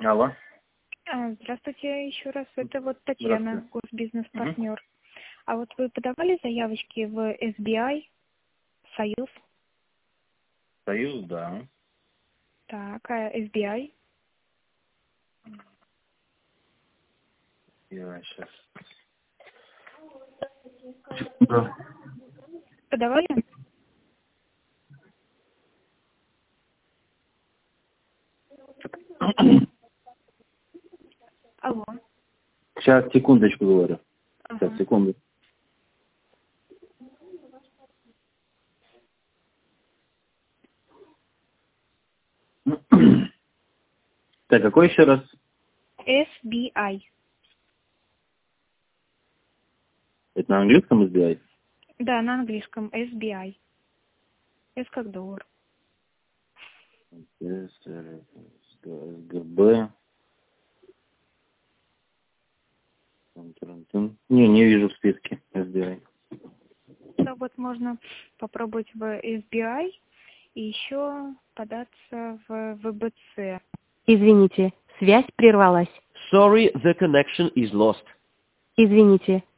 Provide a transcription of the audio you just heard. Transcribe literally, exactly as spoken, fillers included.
Алло. А, Здравствуйте еще раз. Это вот Татьяна, госбизнес-партнер. Угу. А вот вы подавали заявочки в эс би ай, Союз? Союз, да. Так, а эс би ай? Я сейчас. Да. Подавали? Алло. Сейчас, секундочку говорю. Ага. Сейчас, секунду. Так, какой еще раз? эс би ай. Это на английском эс би ай? Да, на английском эс би ай. S как доллар. эс гэ бэ. Не, не вижу в списке эс би ай. Ну вот можно попробовать в эс би ай и еще податься в вэ бэ цэ. Извините, связь прервалась. Sorry, the connection is lost. Извините,